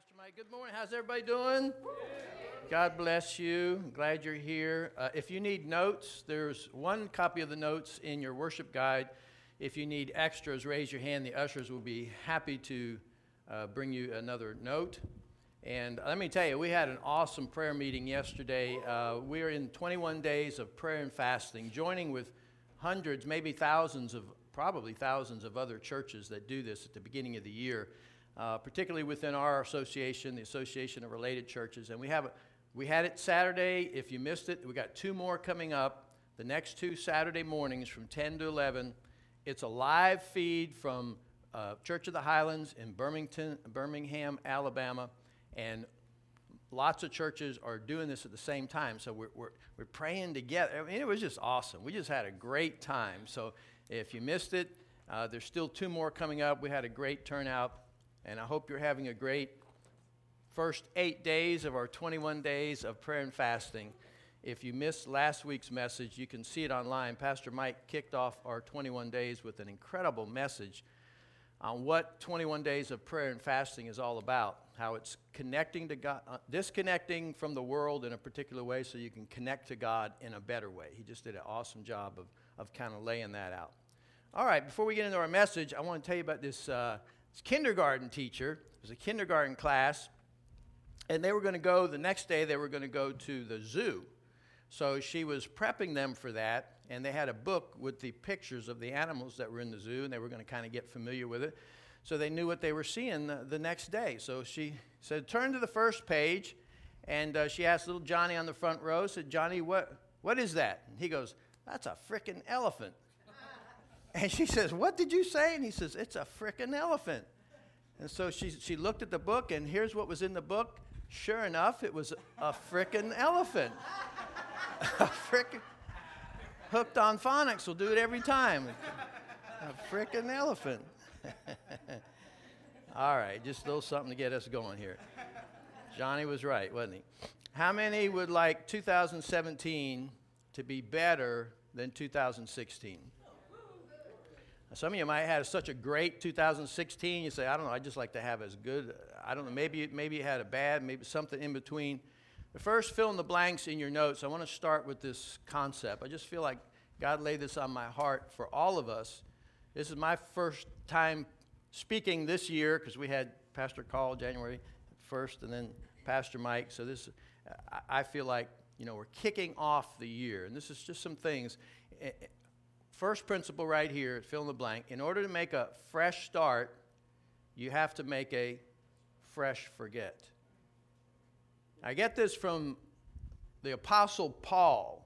Pastor Mike. Good morning. How's everybody doing? God bless you. I'm glad you're here. If you need notes, there's one copy of the notes in your worship guide. If you need extras, raise your hand. The ushers will be happy to bring you another note. And let me tell you, we had an awesome prayer meeting yesterday. We are in 21 days of prayer and fasting, joining with hundreds, maybe probably thousands of other churches that do this at the beginning of the year. Particularly within our association, the Association of Related Churches. And we had it Saturday. If you missed it, we got two more coming up. The next two Saturday mornings from 10 to 11. It's a live feed from Church of the Highlands in Birmingham, Alabama. And lots of churches are doing this at the same time. So we're praying together. I mean, it was just awesome. We just had a great time. So if you missed it, there's still two more coming up. We had a great turnout. And I hope you're having a great first 8 days of our 21 days of prayer and fasting. If you missed last week's message, you can see it online. Pastor Mike kicked off our 21 days with an incredible message on what 21 days of prayer and fasting is all about, how it's connecting to God, disconnecting from the world in a particular way so you can connect to God in a better way. He just did an awesome job of kind of laying that out. All right, before we get into our message, I want to tell you about this kindergarten teacher. It was a kindergarten class, and they were going to go, the next day they were going to go to the zoo. So she was prepping them for that, and they had a book with the pictures of the animals that were in the zoo, and they were going to kind of get familiar with it. So they knew what they were seeing the next day. So she said, turn to the first page, and she asked little Johnny on the front row, said, Johnny, what is that? And he goes, that's a frickin' elephant. And she says, what did you say? And he says, it's a frickin' elephant. And so she looked at the book, and here's what was in the book. Sure enough, it was a frickin' elephant. A frickin' Hooked on Phonics will do it every time. A frickin' elephant. All right, just a little something to get us going here. Johnny was right, wasn't he? How many would like 2017 to be better than 2016? Some of you might have had such a great 2016, you say, I don't know, I'd just like to have as good. I don't know, maybe you had a bad, maybe something in between. But first, fill in the blanks in your notes. I want to start with this concept. I just feel like God laid this on my heart for all of us. This is my first time speaking this year because we had Pastor Carl January 1st and then Pastor Mike. So I feel like, we're kicking off the year. And this is just some things. First principle right here, fill in the blank. In order to make a fresh start, you have to make a fresh forget. I get this from the Apostle Paul.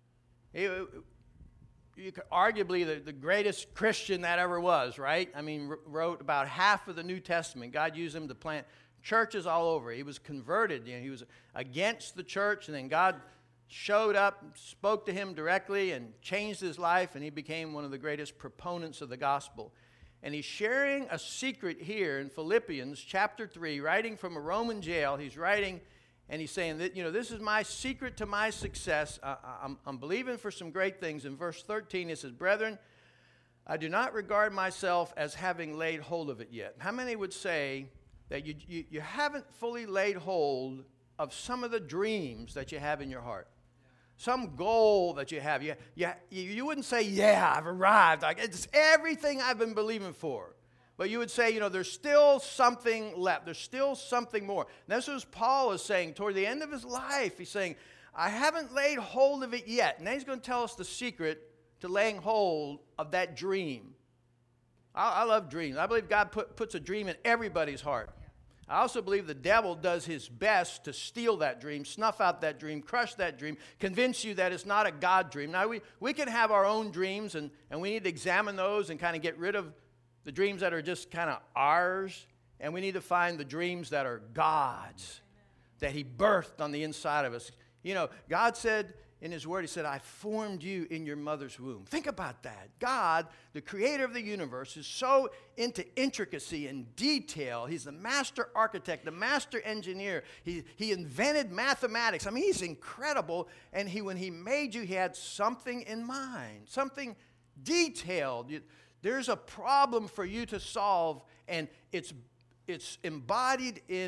Arguably the greatest Christian that ever was, right? I mean, wrote about half of the New Testament. God used him to plant churches all over. He was converted. He was against the church, and then God showed up, spoke to him directly, and changed his life, and he became one of the greatest proponents of the gospel. And he's sharing a secret here in Philippians chapter 3, writing from a Roman jail. He's writing, and he's saying that, this is my secret to my success. I'm believing for some great things. In verse 13, it says, brethren, I do not regard myself as having laid hold of it yet. How many would say that you haven't fully laid hold of some of the dreams that you have in your heart? Some goal that you have. You wouldn't say, yeah, I've arrived. It's everything I've been believing for. But you would say, there's still something left. There's still something more. And this is Paul is saying toward the end of his life. He's saying, I haven't laid hold of it yet. And then he's going to tell us the secret to laying hold of that dream. I love dreams. I believe God puts a dream in everybody's heart. I also believe the devil does his best to steal that dream, snuff out that dream, crush that dream, convince you that it's not a God dream. Now, we can have our own dreams, and we need to examine those and kind of get rid of the dreams that are just kind of ours, and we need to find the dreams that are God's, that he birthed on the inside of us. God said in his word, he said, I formed you in your mother's womb. Think about that. God, the creator of the universe, is so into intricacy and detail. He's the master architect, the master engineer. He invented mathematics. I mean, he's incredible. And when he made you, he had something in mind, something detailed. There's a problem for you to solve, and it's embodied in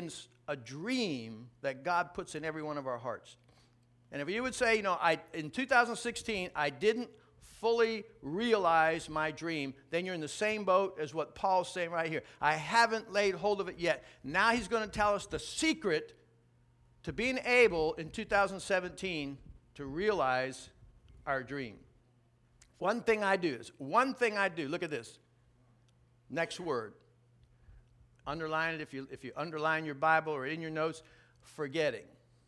a dream that God puts in every one of our hearts. And if you would say, in 2016, I didn't fully realize my dream, then you're in the same boat as what Paul's saying right here. I haven't laid hold of it yet. Now he's going to tell us the secret to being able in 2017 to realize our dream. One thing I do, look at this. Next word. Underline it if you underline your Bible or in your notes, forgetting.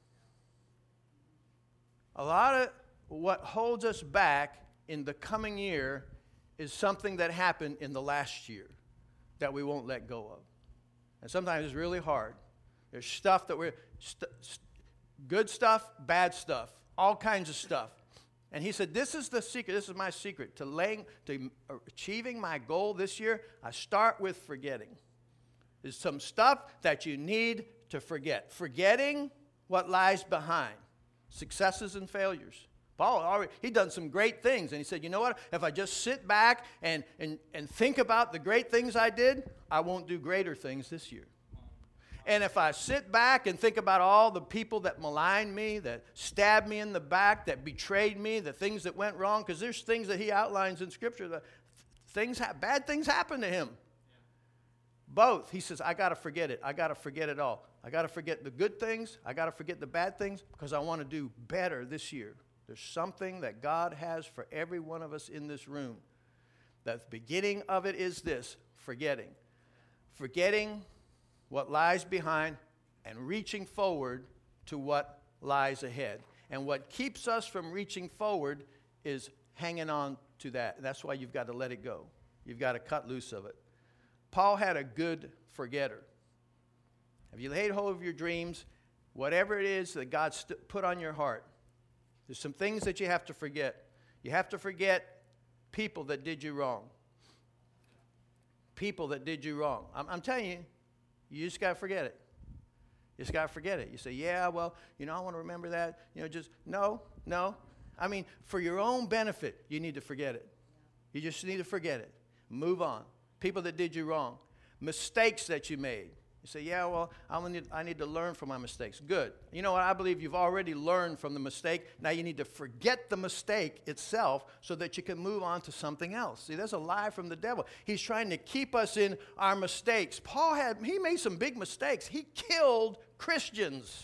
A lot of what holds us back in the coming year is something that happened in the last year that we won't let go of. And sometimes it's really hard. There's stuff that good stuff, bad stuff, all kinds of stuff. And he said, this is the secret, this is my secret to achieving my goal this year. I start with forgetting. There's some stuff that you need to forget. Forgetting what lies behind, successes and failures. Paul he'd done some great things, and he said, you know what? If I just sit back and think about the great things I did, I won't do greater things this year. And if I sit back and think about all the people that maligned me, that stabbed me in the back, that betrayed me, the things that went wrong, because there's things that he outlines in Scripture that bad things happen to him. Both. He says, I got to forget it. I got to forget it all. I got to forget the good things. I got to forget the bad things because I want to do better this year. There's something that God has for every one of us in this room. The beginning of it is this, forgetting. Forgetting what lies behind and reaching forward to what lies ahead. And what keeps us from reaching forward is hanging on to that. And that's why you've got to let it go. You've got to cut loose of it. Paul had a good forgetter. Have you laid hold of your dreams? Whatever it is that God put on your heart, there's some things that you have to forget. You have to forget people that did you wrong. People that did you wrong. I'm telling you, you just got to forget it. You just got to forget it. You say, yeah, well, I want to remember that. No. I mean, for your own benefit, you need to forget it. You just need to forget it. Move on. People that did you wrong. Mistakes that you made. You say, yeah, well, I need to learn from my mistakes. Good. You know what? I believe you've already learned from the mistake. Now you need to forget the mistake itself so that you can move on to something else. See, there's a lie from the devil. He's trying to keep us in our mistakes. Paul he made some big mistakes. He killed Christians.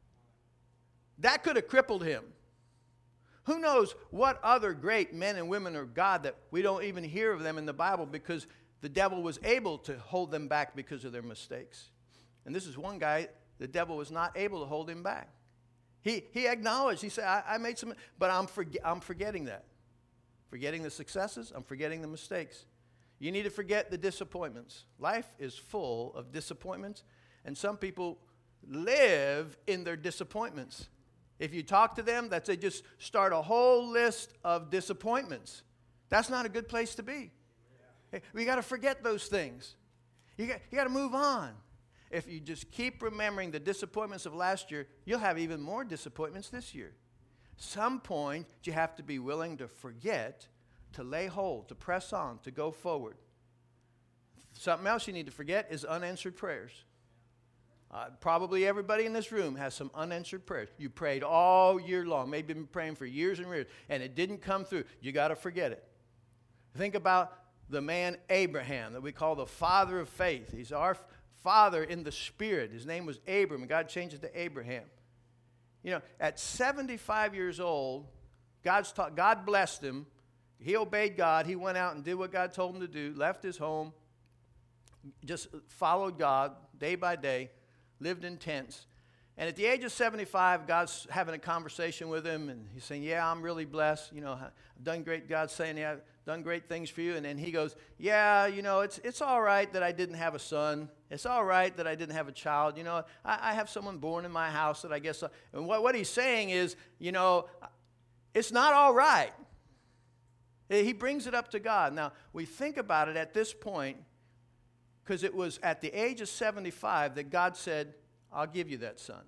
That could have crippled him. Who knows what other great men and women of God that we don't even hear of them in the Bible because the devil was able to hold them back because of their mistakes. And this is one guy, the devil was not able to hold him back. He acknowledged, he said, I made some, but I'm forgetting that. Forgetting the successes, I'm forgetting the mistakes. You need to forget the disappointments. Life is full of disappointments, and some people live in their disappointments. If you talk to them, they just start a whole list of disappointments. That's not a good place to be. We got to forget those things. You got to move on. If you just keep remembering the disappointments of last year, you'll have even more disappointments this year. Some point, you have to be willing to forget, to lay hold, to press on, to go forward. Something else you need to forget is unanswered prayers. Probably everybody in this room has some unanswered prayers. You prayed all year long, maybe been praying for years and years, and it didn't come through. You got to forget it. Think about the man Abraham that we call the father of faith. He's our father in the spirit. His name was Abram, and God changed it to Abraham. At 75 years old, God blessed him. He obeyed God. He went out and did what God told him to do, left his home, just followed God day by day, lived in tents. And at the age of 75, God's having a conversation with him, and he's saying, yeah, I'm really blessed. I've done great. God's saying, yeah, I've done great things for you. And then he goes, yeah, it's all right that I didn't have a son. It's all right that I didn't have a child. I have someone born in my house that I guess. And what he's saying is, it's not all right. He brings it up to God. Now, we think about it at this point, because it was at the age of 75 that God said, I'll give you that son.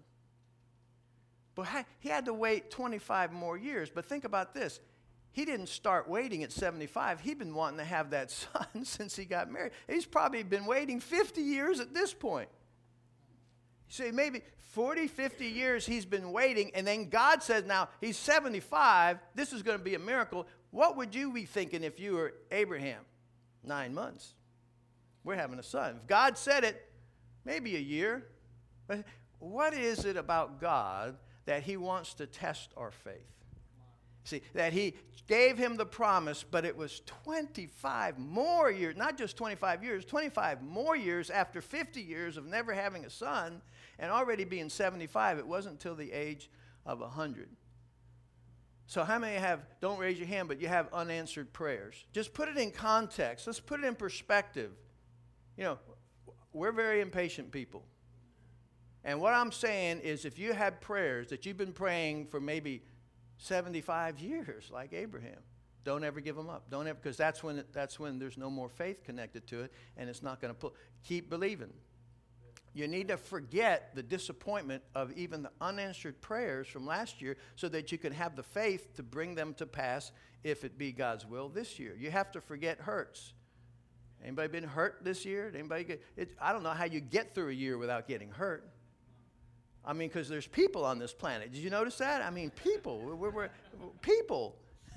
But he had to wait 25 more years. But think about this. He didn't start waiting at 75. He'd been wanting to have that son since he got married. He's probably been waiting 50 years at this point. See, maybe 40, 50 years he's been waiting, and then God says, now, he's 75, this is going to be a miracle. What would you be thinking if you were Abraham? 9 months. We're having a son. If God said it, maybe a year. But what is it about God that he wants to test our faith? See, that he gave him the promise, but it was 25 more years, not just 25 years, 25 more years after 50 years of never having a son and already being 75. It wasn't until the age of 100. So how many have, don't raise your hand, but you have unanswered prayers? Just put it in context. Let's put it in perspective. You know, we're very impatient people. And what I'm saying is if you had prayers that you've been praying for maybe 75 years, like Abraham, don't ever give them up. Don't ever, because that's when there's no more faith connected to it, and it's not going to pull. Keep believing. You need to forget the disappointment of even the unanswered prayers from last year so that you can have the faith to bring them to pass if it be God's will this year. You have to forget hurts. Anybody been hurt this year? I don't know how you get through a year without getting hurt. I mean, because there's people on this planet. Did you notice that? I mean, people. We're people.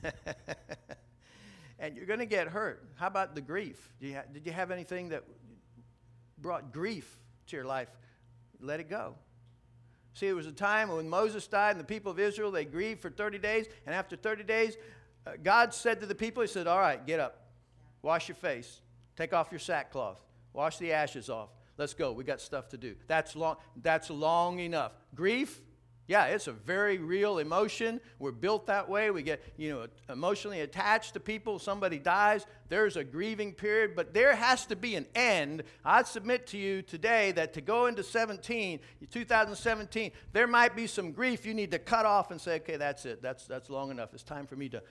And you're going to get hurt. How about the grief? Did you have anything that brought grief to your life? Let it go. See, it was a time when Moses died and the people of Israel, they grieved for 30 days. And after 30 days, God said to the people, he said, all right, get up. Wash your face. Take off your sackcloth. Wash the ashes off. Let's go. We got stuff to do. That's long enough. Grief, yeah, it's a very real emotion. We're built that way. We get, emotionally attached to people. Somebody dies. There's a grieving period, but there has to be an end. I submit to you today that to go into 2017, there might be some grief you need to cut off and say, okay, that's it. That's long enough. It's time for me to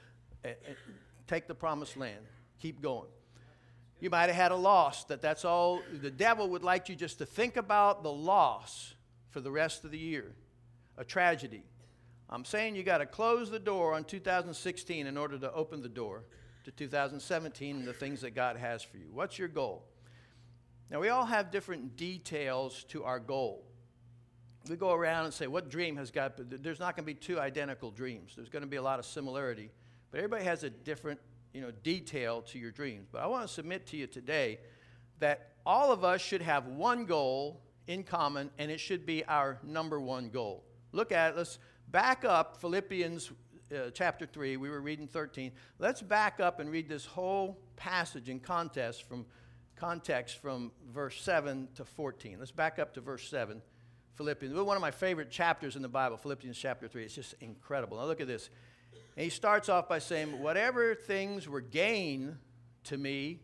take the promised land. Keep going. You might have had a loss. That's all. The devil would like you just to think about the loss for the rest of the year. A tragedy. I'm saying you got to close the door on 2016 in order to open the door to 2017 and the things that God has for you. What's your goal? Now, we all have different details to our goal. We go around and say, what dream has got... There's not going to be two identical dreams. There's going to be a lot of similarity. But everybody has a different detail to your dreams. But I want to submit to you today that all of us should have one goal in common, and it should be our number one goal. Look at it. Let's back up Philippians chapter 3. We were reading 13. Let's back up and read this whole passage in context from verse 7 to 14. Let's back up to verse 7. Philippians. One of my favorite chapters in the Bible, Philippians chapter 3. It's just incredible. Now look at this. And he starts off by saying, whatever things were gain to me,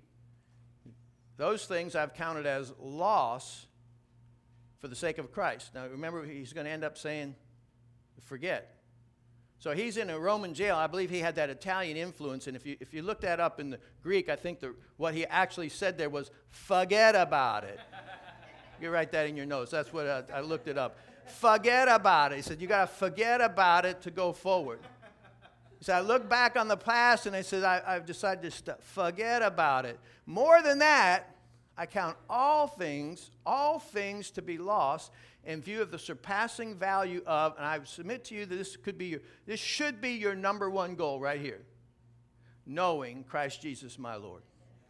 those things I've counted as loss for the sake of Christ. Now remember, he's going to end up saying, forget. So he's in a Roman jail. I believe he had that Italian influence. And if you look that up in the Greek, I think what he actually said there was, forget about it. You write that in your notes. That's what I looked it up. Forget about it. He said, you got to forget about it to go forward. He said, I look back on the past and I said, I've decided to forget about it. More than that, I count all things to be lost in view of the surpassing value of, and I submit to you that this should be your number one goal right here. Knowing Christ Jesus my Lord.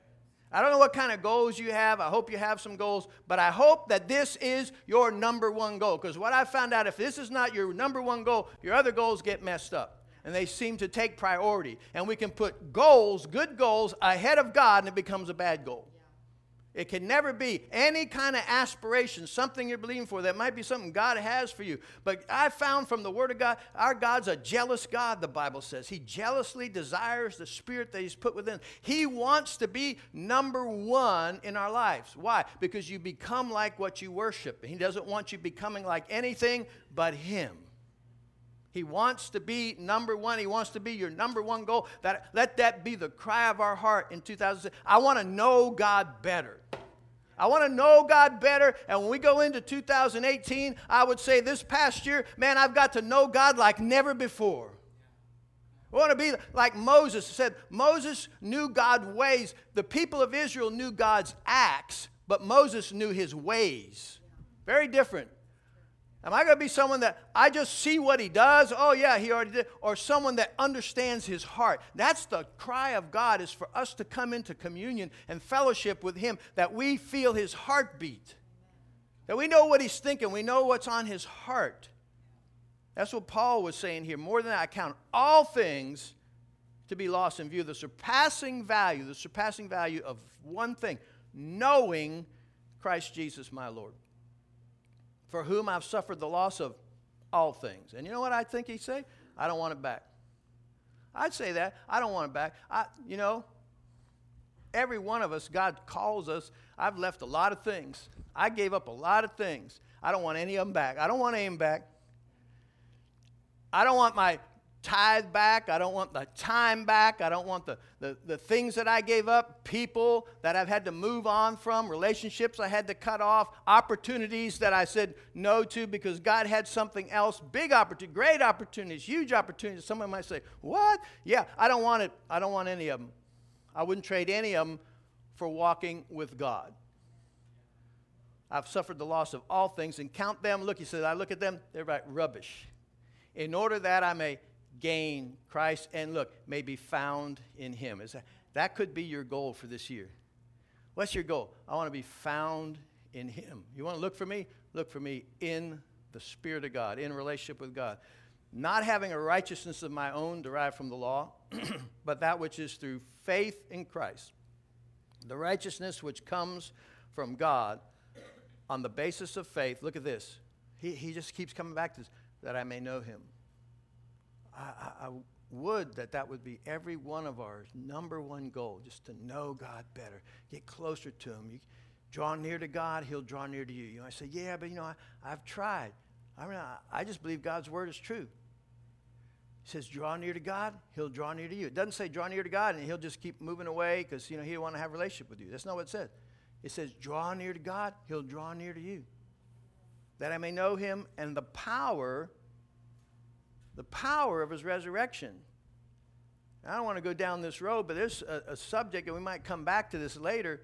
I don't know what kind of goals you have. I hope you have some goals, but I hope that this is your number one goal. Because what I found out, if this is not your number one goal, your other goals get messed up. And they seem to take priority. And we can put goals, good goals, ahead of God, and it becomes a bad goal. Yeah. It can never be any kind of aspiration, something you're believing for. That might be something God has for you. But I found from the Word of God, our God's a jealous God, the Bible says. He jealously desires the Spirit that He's put within. He wants to be number one in our lives. Why? Because you become like what you worship. He doesn't want you becoming like anything but Him. He wants to be number one. He wants to be your number one goal. Let that be the cry of our heart in 2006. I want to know God better. I want to know God better. And when we go into 2018, I would say this past year, man, I've got to know God like never before. I want to be like Moses said. Moses knew God's ways. The people of Israel knew God's acts, but Moses knew His ways. Very different. Am I going to be someone that I just see what he does? Oh, yeah, he already did. Or someone that understands his heart? That's the cry of God, is for us to come into communion and fellowship with him, that we feel his heartbeat, that we know what he's thinking, we know what's on his heart. That's what Paul was saying here. More than that, I count all things to be lost in view of the surpassing value of one thing, knowing Christ Jesus my Lord, for whom I've suffered the loss of all things. And you know what I think he'd say? I don't want it back. I'd say that. I don't want it back. Every one of us, God calls us. I've left a lot of things. I gave up a lot of things. I don't want any of them back. I don't want any of them back. I don't want my tithe back. I don't want the time back. I don't want the things that I gave up, people that I've had to move on from, relationships I had to cut off, opportunities that I said no to because God had something else, big opportunity, great opportunities, huge opportunities. Someone might say, what? Yeah, I don't want it. I don't want any of them. I wouldn't trade any of them for walking with God. I've suffered the loss of all things and count them. Look, he said, I look at them, they're like rubbish. In order that I may gain Christ and may be found in him. That could be your goal for this year. What's your goal? I want to be found in him. You want to look for me? Look for me in the Spirit of God, in relationship with God. Not having a righteousness of my own derived from the law, but that which is through faith in Christ. The righteousness which comes from God on the basis of faith. Look at this. He just keeps coming back to this, that I may know him. I would that would be every one of our number one goal, just to know God better, get closer to him. You draw near to God, he'll draw near to you. I say, yeah, but I've tried. I just believe God's word is true. He says, draw near to God, he'll draw near to you. It doesn't say draw near to God and he'll just keep moving away because he don't want to have a relationship with you. That's not what it says. It says, draw near to God, he'll draw near to you. That I may know him and the power of his resurrection. I don't want to go down this road, but there's a subject, and we might come back to this later.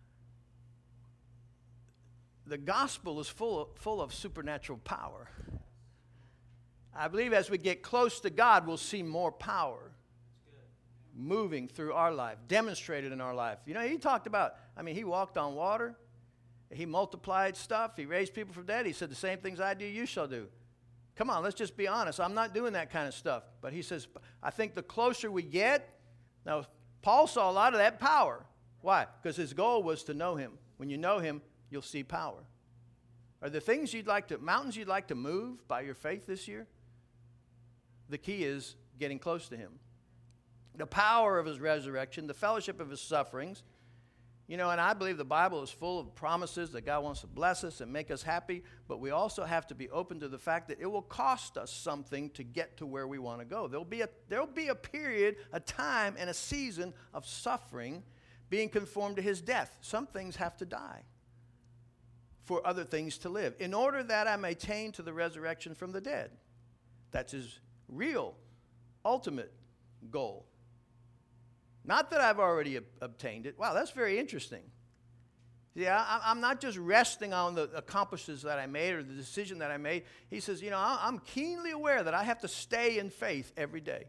The gospel is full of supernatural power. I believe as we get close to God, we'll see more power moving through our life, demonstrated in our life. He talked about, he walked on water. He multiplied stuff. He raised people from dead. He said, the same things I do, you shall do. Come on, let's just be honest. I'm not doing that kind of stuff. But he says, I think the closer we get, now Paul saw a lot of that power. Why? Because his goal was to know him. When you know him, you'll see power. Are there things mountains you'd like to move by your faith this year? The key is getting close to him. The power of his resurrection, the fellowship of his sufferings. And I believe the Bible is full of promises that God wants to bless us and make us happy, but we also have to be open to the fact that it will cost us something to get to where we want to go. There'll be a period, a time, and a season of suffering being conformed to his death. Some things have to die for other things to live, in order that I may attain to the resurrection from the dead. That's his real, ultimate goal. Not that I've already obtained it. Wow, that's very interesting. Yeah, I'm not just resting on the accomplishments that I made or the decision that I made. He says, I'm keenly aware that I have to stay in faith every day.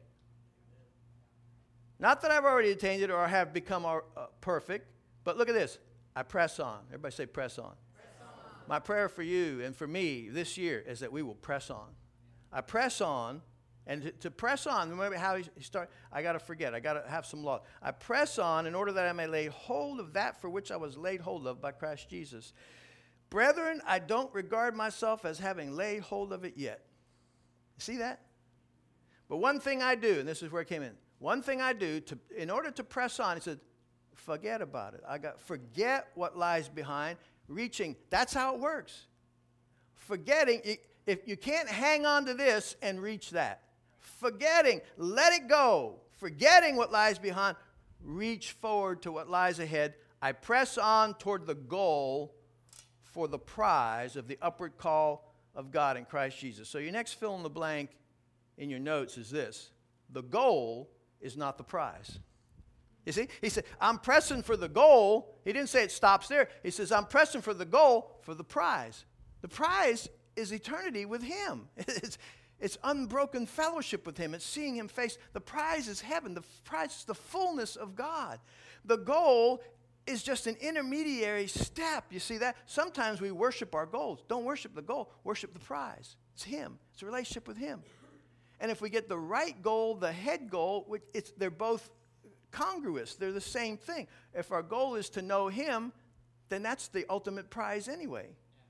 Not that I've already attained it or have become perfect, but look at this. I press on. Everybody say press on. My prayer for you and for me this year is that we will press on. I press on. And to press on, remember how he started? I got to forget. I got to have some law. I press on in order that I may lay hold of that for which I was laid hold of by Christ Jesus. Brethren, I don't regard myself as having laid hold of it yet. See that? But one thing I do, and this is where it came in. One thing I do in order to press on, he said, forget about it. Forget what lies behind. Reaching, that's how it works. Forgetting, if you can't hang on to this and reach that. Forgetting, let it go. Forgetting what lies behind, reach forward to what lies ahead. I press on toward the goal for the prize of the upward call of God in Christ Jesus. So your next fill in the blank in your notes is this. The goal is not the prize. You see? He said, I'm pressing for the goal. He didn't say it stops there. He says, I'm pressing for the goal for the prize. The prize is eternity with him. It's unbroken fellowship with him. It's seeing him face. The prize is heaven. The prize is the fullness of God. The goal is just an intermediary step. You see that? Sometimes we worship our goals. Don't worship the goal. Worship the prize. It's him. It's a relationship with him. And if we get the right goal, the head goal, they're both congruous. They're the same thing. If our goal is to know him, then that's the ultimate prize anyway.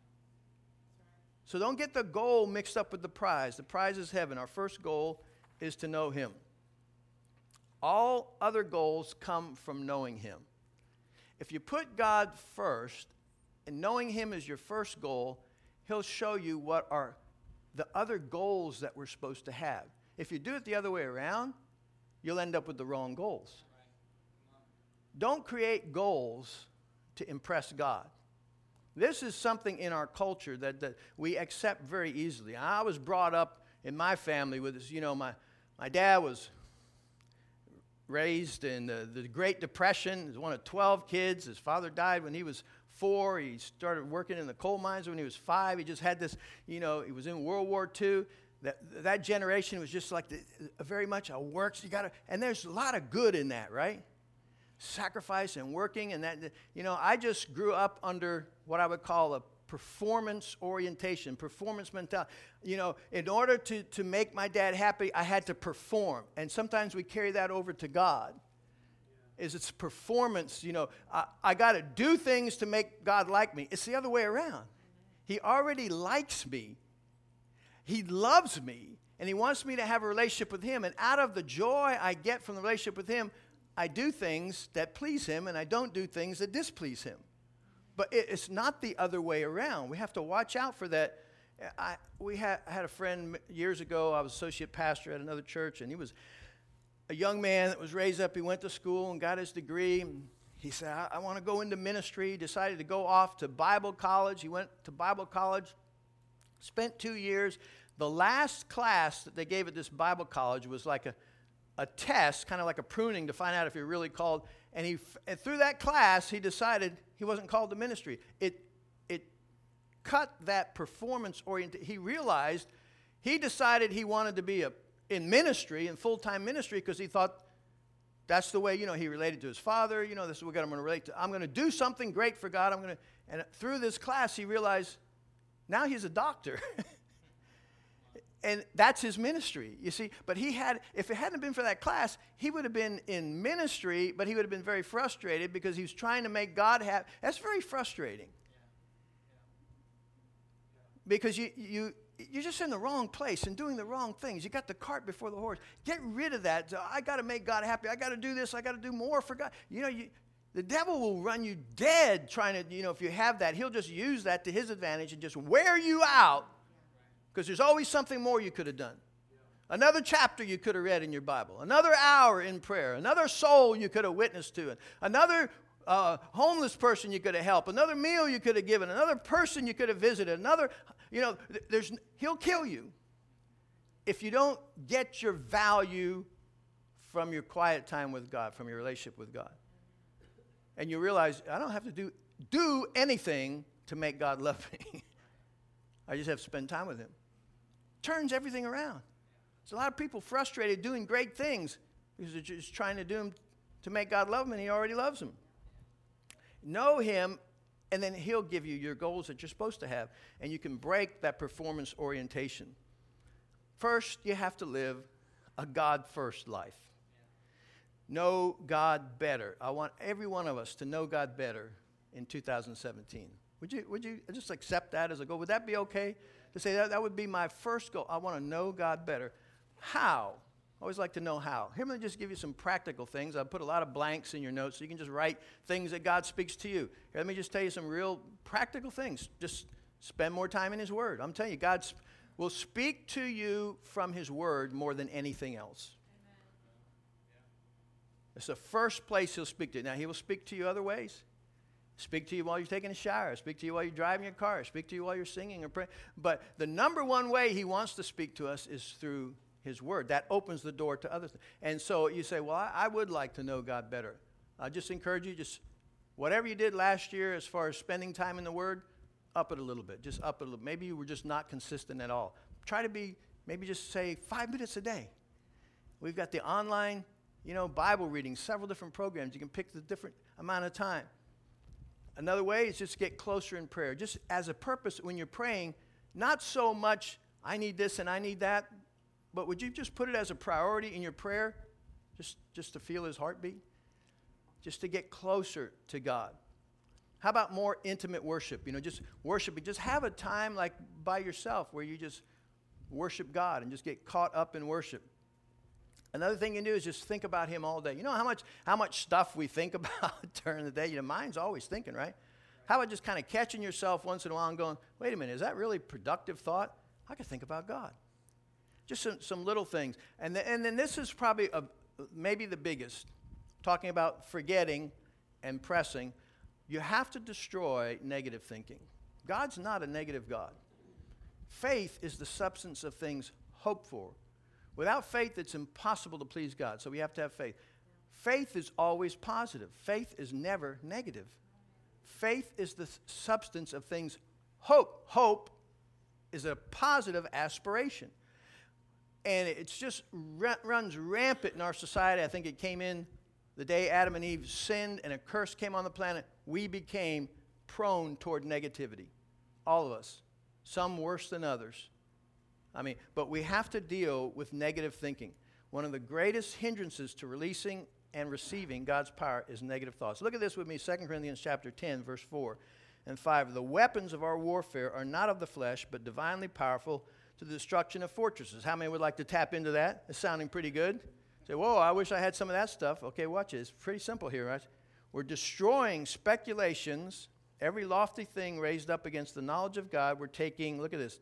So don't get the goal mixed up with the prize. The prize is heaven. Our first goal is to know him. All other goals come from knowing him. If you put God first and knowing him is your first goal, he'll show you what are the other goals that we're supposed to have. If you do it the other way around, you'll end up with the wrong goals. Don't create goals to impress God. This is something in our culture that we accept very easily. I was brought up in my family with this, my dad was raised in the Great Depression. He was one of 12 kids. His father died when he was 4. He started working in the coal mines when he was 5. He just had this, he was in World War II. That generation was just like very much a works. And there's a lot of good in that, right? Sacrifice and working, and that, I just grew up under what I would call a performance orientation, performance mentality. In order to make my dad happy, I had to perform. And sometimes we carry that over to God. It's performance, I got to do things to make God like me. It's the other way around. He already likes me. He loves me, and he wants me to have a relationship with him. And out of the joy I get from the relationship with him, I do things that please him, and I don't do things that displease him. But it's not the other way around. We have to watch out for that. I had a friend years ago. I was associate pastor at another church, and he was a young man that was raised up. He went to school and got his degree. And he said, I want to go into ministry. He decided to go off to Bible college. He went to Bible college, spent 2 years. The last class that they gave at this Bible college was like a test, kind of like a pruning to find out if you're really called. And through that class, he decided he wasn't called to ministry. It cut that performance oriented. He realized he decided he wanted to be in ministry, in full-time ministry, because he thought that's the way, he related to his father. This is what I'm going to relate to. I'm going to do something great for God. And through this class, he realized now he's a doctor. And that's his ministry, you see. But if it hadn't been for that class, he would have been in ministry, but he would have been very frustrated because he was trying to make God happy. That's very frustrating. Because you're just in the wrong place and doing the wrong things. You got the cart before the horse. Get rid of that. I got to make God happy. I got to do this. I got to do more for God. The devil will run you dead trying to, if you have that, he'll just use that to his advantage and just wear you out. Because there's always something more you could have done. Another chapter you could have read in your Bible. Another hour in prayer. Another soul you could have witnessed to. Another homeless person you could have helped. Another meal you could have given. Another person you could have visited. He'll kill you if you don't get your value from your quiet time with God, from your relationship with God. And you realize, I don't have to do anything to make God love me. I just have to spend time with him. Turns everything around. There's a lot of people frustrated doing great things because they're just trying to do them to make God love them, and he already loves them. Know him, and then he'll give you your goals that you're supposed to have, and you can break that performance orientation. First, you have to live a God-first life. Know God better. I want every one of us to know God better in 2017. Would you just accept that as a goal? Would that be okay to say that would be my first goal? I want to know God better. How? I always like to know how. Here, let me just give you some practical things. I put a lot of blanks in your notes so you can just write things that God speaks to you. Here, let me just tell you some real practical things. Just spend more time in his word. I'm telling you, God will speak to you from his word more than anything else. Amen. It's the first place he'll speak to you. Now, he will speak to you other ways. Speak to you while you're taking a shower. Speak to you while you're driving your car. Speak to you while you're singing or praying. But the number one way he wants to speak to us is through his word. That opens the door to other things. And so you say, well, I would like to know God better. I just encourage you, just whatever you did last year as far as spending time in the word, up it a little bit. Just up it a little. Maybe you were just not consistent at all. Try to be, maybe just say 5 minutes a day. We've got the online, Bible reading, several different programs. You can pick the different amount of time. Another way is just get closer in prayer. Just as a purpose when you're praying, not so much, I need this and I need that, but would you just put it as a priority in your prayer, just to feel his heartbeat? Just to get closer to God. How about more intimate worship? Just worshiping. Just have a time like by yourself where you just worship God and just get caught up in worship. Another thing you can do is just think about him all day. You know how much stuff we think about during the day? Your mind's always thinking, right? How about just kind of catching yourself once in a while and going, wait a minute, is that really productive thought? I could think about God. Just some little things. And then this is probably maybe the biggest, talking about forgetting and pressing. You have to destroy negative thinking. God's not a negative God. Faith is the substance of things hoped for. Without faith, it's impossible to please God. So we have to have faith. Faith is always positive. Faith is never negative. Faith is the substance of things hoped. Hope is a positive aspiration. And it's just runs rampant in our society. I think it came in the day Adam and Eve sinned and a curse came on the planet. We became prone toward negativity. All of us. Some worse than others. But we have to deal with negative thinking. One of the greatest hindrances to releasing and receiving God's power is negative thoughts. Look at this with me, 2 Corinthians chapter 10, verse 4 and 5. The weapons of our warfare are not of the flesh, but divinely powerful to the destruction of fortresses. How many would like to tap into that? It's sounding pretty good. Say, whoa, I wish I had some of that stuff. Okay, watch it. It's pretty simple here, right? We're destroying speculations, every lofty thing raised up against the knowledge of God. We're taking, look at this,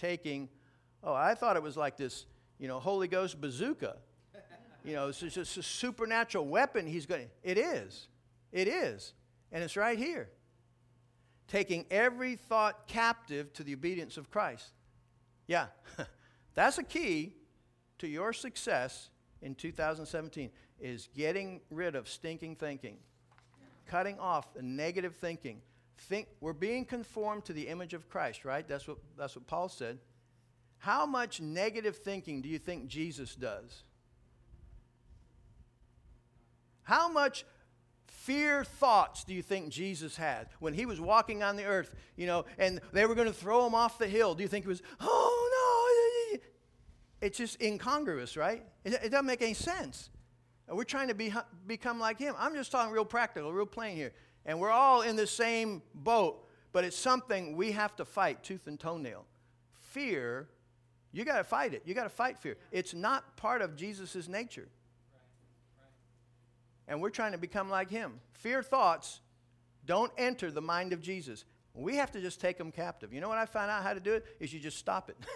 I thought it was like this, Holy Ghost bazooka. It's just a supernatural weapon it is. It is. And it's right here. Taking every thought captive to the obedience of Christ. Yeah, that's a key to your success in 2017, is getting rid of stinking thinking. Cutting off the negative thinking. We're being conformed to the image of Christ, right? That's what Paul said. How much negative thinking do you think Jesus does? How much fear thoughts do you think Jesus had when he was walking on the earth, and they were going to throw him off the hill? Do you think it was, oh, no? It's just incongruous, right? It doesn't make any sense. We're trying to become like him. I'm just talking real practical, real plain here. And we're all in the same boat, but it's something we have to fight tooth and toenail. Fear, you got to fight it. You got to fight fear. It's not part of Jesus' nature. And we're trying to become like him. Fear thoughts don't enter the mind of Jesus. We have to just take them captive. You know what I found out how to do it? Is you just stop it.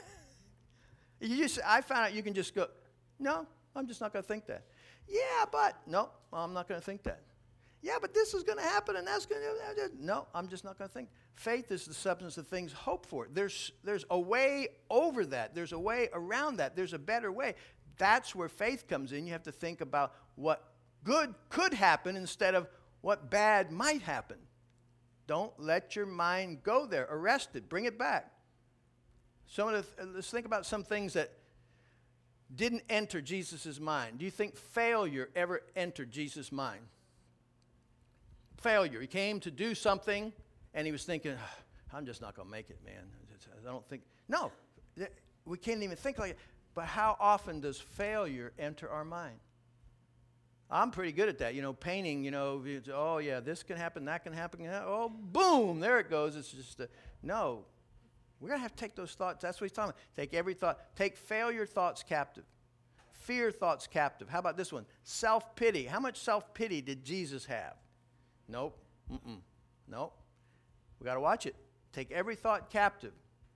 I found out you can just go, no, I'm just not going to think that. Yeah, but, no, I'm not going to think that. Yeah, but this is going to happen and that's going to, no, I'm just not going to think. Faith is the substance of things hoped for. There's a way over that. There's a way around that. There's a better way. That's where faith comes in. You have to think about what good could happen instead of what bad might happen. Don't let your mind go there. Arrest it. Bring it back. Let's think about some things that didn't enter Jesus' mind. Do you think failure ever entered Jesus' mind? Failure. He came to do something, and he was thinking, I'm just not going to make it, man. I don't think. No, we can't even think like it. But how often does failure enter our mind? I'm pretty good at that. Painting, oh, yeah, this can happen, that can happen. Oh, boom, there it goes. It's just, no. We're going to have to take those thoughts. That's what he's talking about. Take every thought. Take failure thoughts captive. Fear thoughts captive. How about this one? Self-pity. How much self-pity did Jesus have? Nope. Nope. We got to watch it. Take every thought captive.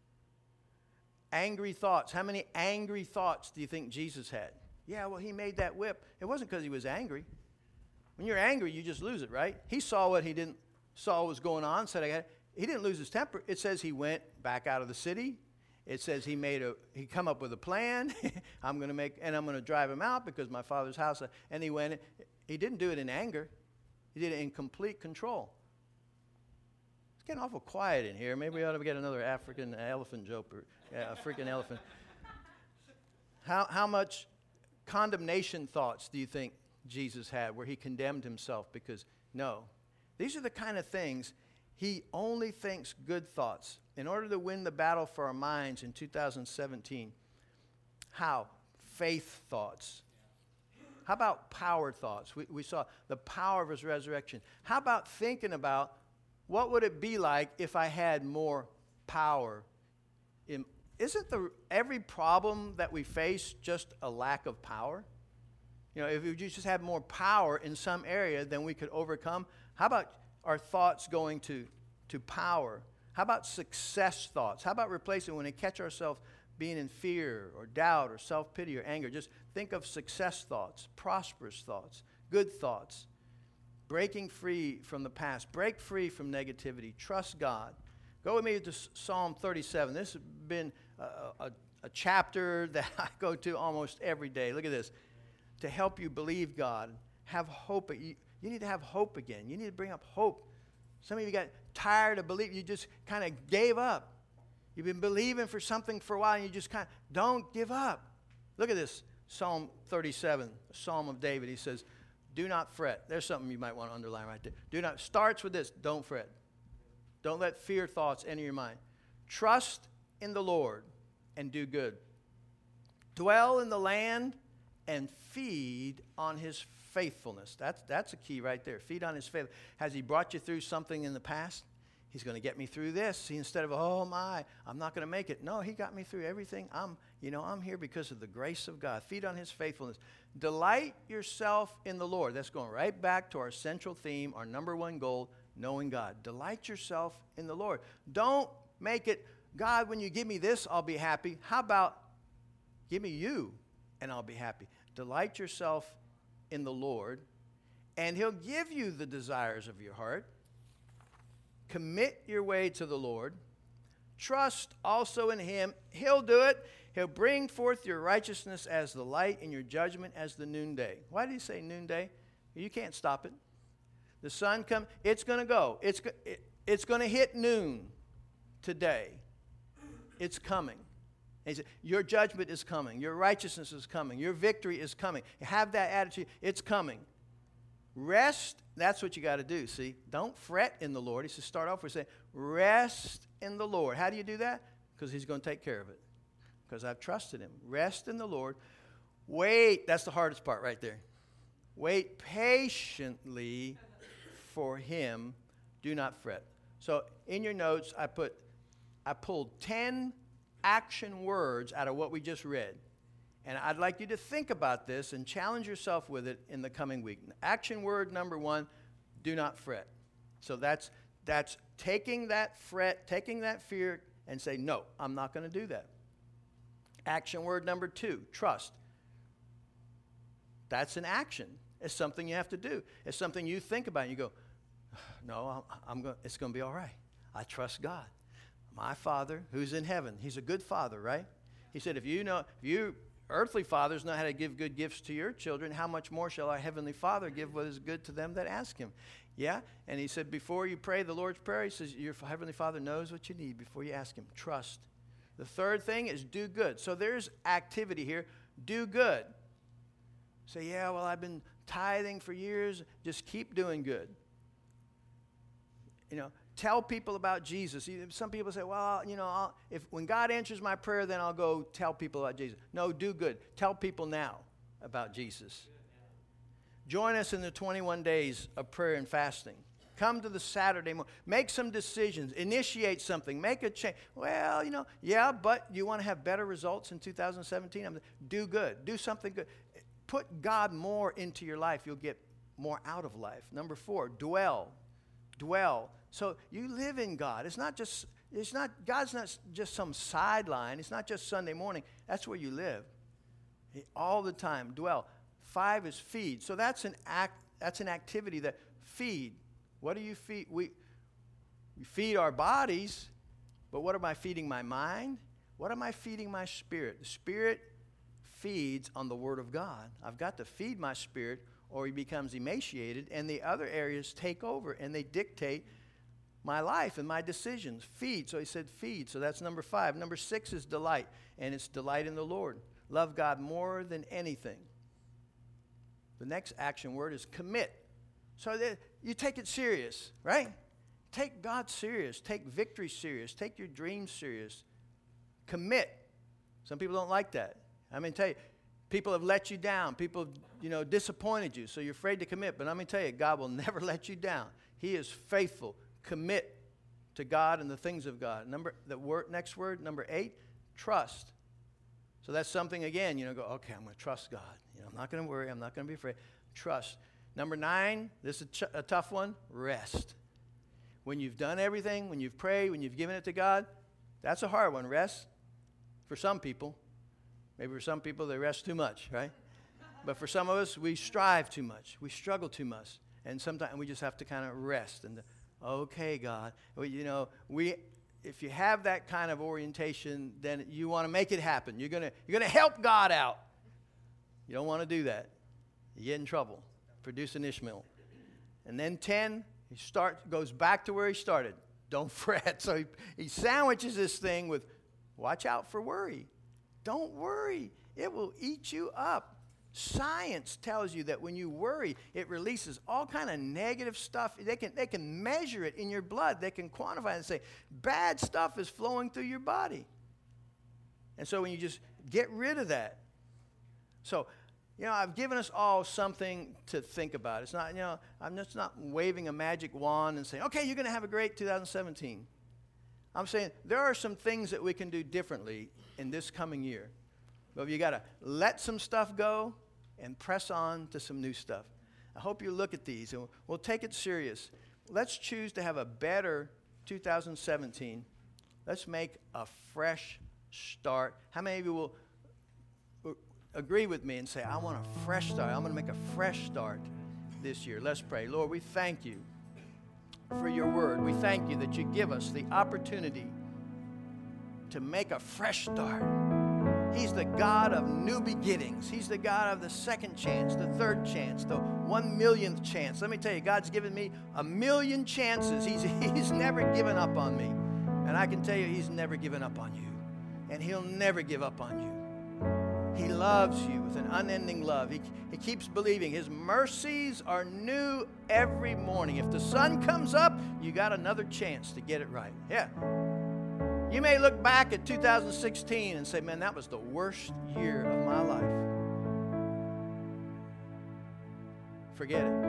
Angry thoughts. How many angry thoughts do you think Jesus had? Yeah, well, he made that whip. It wasn't because he was angry. When you're angry, you just lose it, right? He saw what what was going on, said, he didn't lose his temper. It says he went back out of the city. It says he come up with a plan. I'm going to drive him out because my father's house. And he didn't do it in anger. He did it in complete control. It's getting awful quiet in here. Maybe we ought to get another African elephant joke, or a freaking elephant. How much condemnation thoughts do you think Jesus had where he condemned himself? Because, no. These are the kind of things, he only thinks good thoughts. In order to win the battle for our minds in 2017, how? Faith thoughts. How about power thoughts? We saw the power of his resurrection. How about thinking about what would it be like if I had more power? Isn't every problem that we face just a lack of power? You know, if we just had more power in some area, then we could overcome. How about our thoughts going to power? How about success thoughts? How about replacing when we catch ourselves being in fear or doubt or self-pity or anger? Just think of success thoughts, prosperous thoughts, good thoughts. Breaking free from the past. Break free from negativity. Trust God. Go with me to Psalm 37. This has been a chapter that I go to almost every day. Look at this. To help you believe God, have hope. You need to have hope again. You need to bring up hope. Some of you got tired of believing. You just kind of gave up. You've been believing for something for a while, and you just kind of don't give up. Look at this. Psalm 37, a Psalm of David. He says, do not fret. There's something you might want to underline right there. Starts with this. Don't fret. Don't let fear thoughts enter your mind. Trust in the Lord and do good. Dwell in the land and feed on his faithfulness. That's a key right there. Feed on his faithfulness. Has he brought you through something in the past? He's going to get me through this. See, instead of, oh my, I'm not going to make it. No, he got me through everything. I'm here because of the grace of God. Feed on his faithfulness. Delight yourself in the Lord. That's going right back to our central theme, our number one goal, knowing God. Delight yourself in the Lord. Don't make it, God, when you give me this, I'll be happy. How about give me you and I'll be happy? Delight yourself in the Lord, and he'll give you the desires of your heart. Commit your way to the Lord. Trust also in him. He'll do it. He'll bring forth your righteousness as the light and your judgment as the noonday. Why did he say noonday? You can't stop it. The sun comes. It's going to go. It's going to hit noon today. It's coming. And he said, your judgment is coming. Your righteousness is coming. Your victory is coming. Have that attitude. It's coming. Rest. That's what you got to do, see. Don't fret in the Lord. He says, start off with saying, rest in the Lord. How do you do that? Because he's going to take care of it. Because I've trusted him. Rest in the Lord. Wait. That's the hardest part right there. Wait patiently for him. Do not fret. So in your notes, I pulled 10 action words out of what we just read. And I'd like you to think about this and challenge yourself with it in the coming week. Action word number 1, do not fret. So that's taking that fret, taking that fear, and say, no, I'm not going to do that. Action word number 2, trust. That's an action. It's something you have to do. It's something you think about and you go, no, it's going to be all right. I trust God. My Father who's in heaven. He's a good father, right? He said, if you earthly fathers know how to give good gifts to your children, how much more shall our heavenly Father give what is good to them that ask him? Yeah? And he said, before you pray the Lord's Prayer, he says, your heavenly Father knows what you need before you ask him. Trust. The third thing is do good. So there's activity here. Do good. Say, yeah, well, I've been tithing for years. Just keep doing good. Tell people about Jesus. Some people say, well, when God answers my prayer, then I'll go tell people about Jesus. No, do good. Tell people now about Jesus. Join us in the 21 days of prayer and fasting. Come to the Saturday morning. Make some decisions. Initiate something. Make a change. Well, yeah, but you want to have better results in 2017? Do good. Do something good. Put God more into your life. You'll get more out of life. Number 4, dwell. Dwell. So you live in God. God's not just some sideline. It's not just Sunday morning. That's where you live. All the time. Dwell. 5 is feed. So that's an activity that feed. What do you feed? We feed our bodies, but what am I feeding my mind? What am I feeding my spirit? The spirit feeds on the Word of God. I've got to feed my spirit or he becomes emaciated, and the other areas take over, and they dictate my life and my decisions. Feed. So he said feed. So that's number 5. Number 6 is delight. And it's delight in the Lord. Love God more than anything. The next action word is commit. So that you take it serious, right? Take God serious. Take victory serious. Take your dreams serious. Commit. Some people don't like that. I'm going to tell you, people have let you down. People have, disappointed you. So you're afraid to commit. But I'm going to tell you, God will never let you down. He is faithful. Commit to God and the things of God. Next word, number 8, trust. So that's something, again, go, okay, I'm going to trust God. I'm not going to worry. I'm not going to be afraid. Trust. Number 9, this is a tough one, rest. When you've done everything, when you've prayed, when you've given it to God, that's a hard one, rest. For some people. Maybe for some people, they rest too much, right? But for some of us, we strive too much. We struggle too much. And sometimes we just have to kind of rest. And, okay, God. If you have that kind of orientation, then you want to make it happen. You're gonna help God out. You don't want to do that. You get in trouble. Produce an Ishmael. And then 10, goes back to where he started. Don't fret. So he sandwiches this thing with, watch out for worry. Don't worry. It will eat you up. Science tells you that when you worry, it releases all kind of negative stuff. They can measure it in your blood. They can quantify it and say, bad stuff is flowing through your body. And so when you just get rid of that. So, I've given us all something to think about. It's not, I'm just not waving a magic wand and saying, okay, you're going to have a great 2017. I'm saying there are some things that we can do differently in this coming year. But you got to let some stuff go and press on to some new stuff. I hope you look at these and we'll take it serious. Let's choose to have a better 2017. Let's make a fresh start. How many of you will agree with me and say, I want a fresh start. I'm going to make a fresh start this year. Let's pray. Lord, we thank you for your word. We thank you that you give us the opportunity to make a fresh start. He's the God of new beginnings. He's the God of the second chance, the third chance, the 1,000,000th chance. Let me tell you, God's given me 1,000,000 chances. He's never given up on me. And I can tell you, he's never given up on you. And he'll never give up on you. He loves you with an unending love. He keeps believing. His mercies are new every morning. If the sun comes up, you got another chance to get it right. Yeah. You may look back at 2016 and say, man, that was the worst year of my life. Forget it.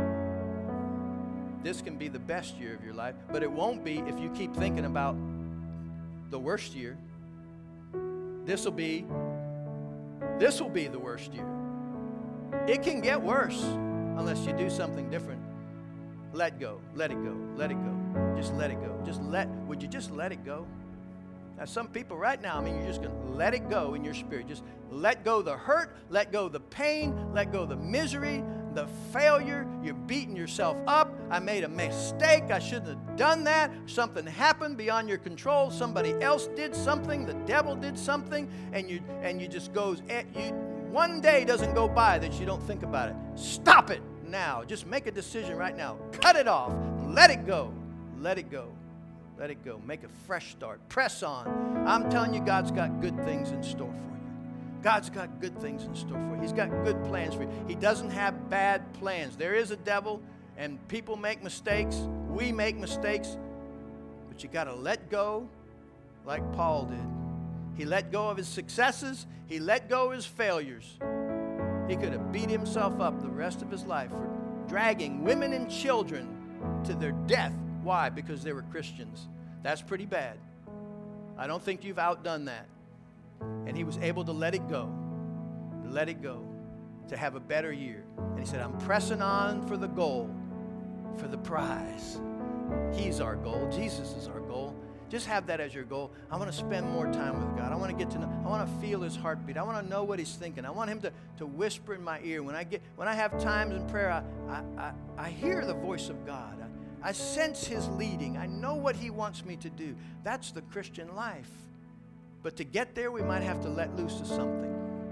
This can be the best year of your life, but it won't be if you keep thinking about the worst year. This will be the worst year. It can get worse unless you do something different. Let go. Let it go. Let it go. Just let it go. Would you just let it go? Now, some people right now, you're just going to let it go in your spirit. Just let go the hurt, let go the pain, let go the misery, the failure. You're beating yourself up. I made a mistake. I shouldn't have done that. Something happened beyond your control. Somebody else did something. The devil did something. And you just goes, one day doesn't go by that you don't think about it. Stop it now. Just make a decision right now. Cut it off. Let it go. Let it go. Let it go. Make a fresh start. Press on. I'm telling you, God's got good things in store for you. God's got good things in store for you. He's got good plans for you. He doesn't have bad plans. There is a devil, and people make mistakes. We make mistakes. But you got to let go like Paul did. He let go of his successes. He let go of his failures. He could have beat himself up the rest of his life for dragging women and children to their death. Why? Because they were Christians. That's pretty bad. I don't think you've outdone that. And he was able to let it go. Let it go. To have a better year. And he said, I'm pressing on for the goal. For the prize. He's our goal. Jesus is our goal. Just have that as your goal. I want to spend more time with God. I want to get to know. I want to feel his heartbeat. I want to know what he's thinking. I want him to whisper in my ear. When I have times in prayer, I hear the voice of God. I sense his leading. I know what he wants me to do. That's the Christian life. But to get there, we might have to let loose of something.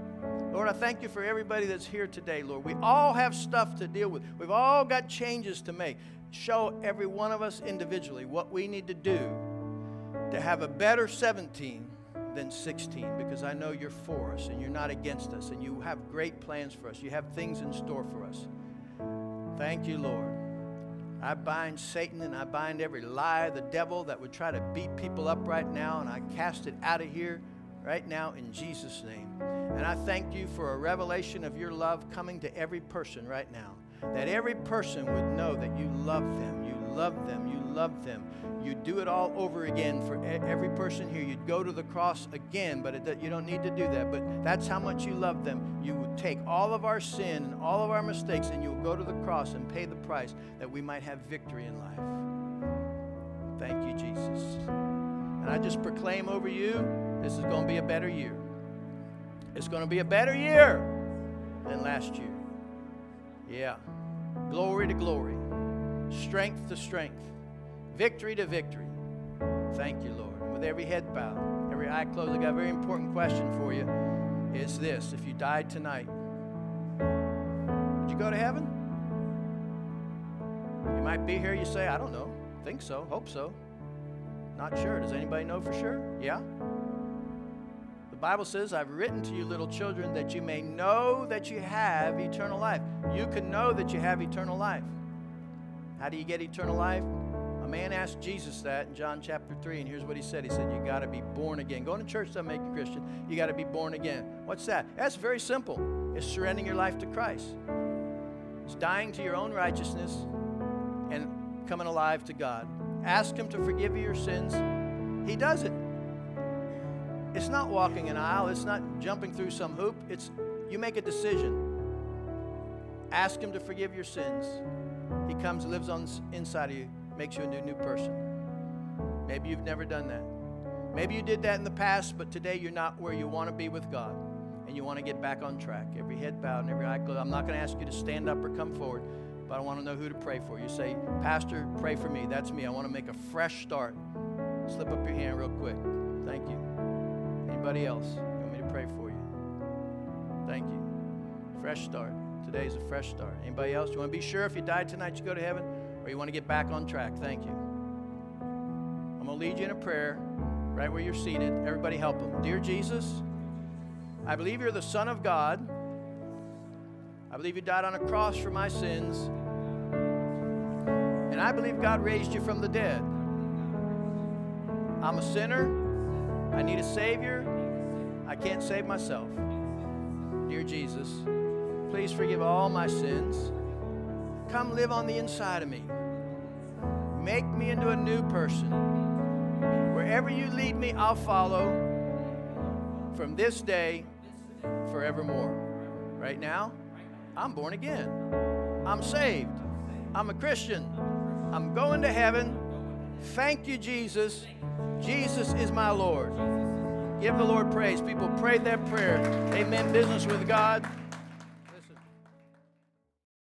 Lord, I thank you for everybody that's here today, Lord. We all have stuff to deal with. We've all got changes to make. Show every one of us individually what we need to do to have a better 17 than 16, because I know you're for us and you're not against us, and you have great plans for us. You have things in store for us. Thank you, Lord. I bind Satan and I bind every lie of the devil that would try to beat people up right now, and I cast it out of here right now in Jesus' name. And I thank you for a revelation of your love coming to every person right now, that every person would know that you love them, you love them, you love them. You'd do it all over again for every person here. You'd go to the cross again, but you don't need to do that. But that's how much you love them. You would take all of our sin and all of our mistakes, and you'll go to the cross and pay the price that we might have victory in life. Thank you, Jesus. And I just proclaim over you, this is going to be a better year. It's going to be a better year than last year. Yeah. Glory to glory. Strength to strength. Victory to victory. Thank you, Lord. And with every head bowed, every eye closed, I got a very important question for you. Is this: if you died tonight, would you go to heaven? You might be here, you say, I don't know. Think so. Hope so. Not sure. Does anybody know for sure? Yeah? The Bible says, I've written to you, little children, that you may know that you have eternal life. You can know that you have eternal life. How do you get eternal life? A man asked Jesus that in John chapter 3, and here's what he said. He said, you got to be born again. Going to church doesn't make you a Christian. You got to be born again. What's that? That's very simple. It's surrendering your life to Christ. It's dying to your own righteousness and coming alive to God. Ask him to forgive you your sins. He does it. It's not walking an aisle. It's not jumping through some hoop. It's you make a decision. Ask him to forgive your sins. He comes, lives on inside of you, makes you into a new person. Maybe you've never done that. Maybe you did that in the past, but today you're not where you want to be with God, and you want to get back on track. Every head bowed and every eye closed. I'm not going to ask you to stand up or come forward, but I want to know who to pray for. You say, Pastor, pray for me. That's me. I want to make a fresh start. Slip up your hand real quick. Thank you. Anybody else? You want me to pray for you? Thank you. Fresh start. Today is a fresh start. Anybody else? You want to be sure if you died tonight you go to heaven, or you want to get back on track? Thank you. I'm going to lead you in a prayer right where you're seated. Everybody help them. Dear Jesus, I believe you're the Son of God. I believe you died on a cross for my sins. And I believe God raised you from the dead. I'm a sinner. I need a Savior. I can't save myself. Dear Jesus, please forgive all my sins. Come live on the inside of me. Make me into a new person. Wherever you lead me, I'll follow from this day forevermore. Right now, I'm born again. I'm saved. I'm a Christian. I'm going to heaven. Thank you, Jesus. Jesus is my Lord. Give the Lord praise. People prayed that prayer. Amen. Business with God.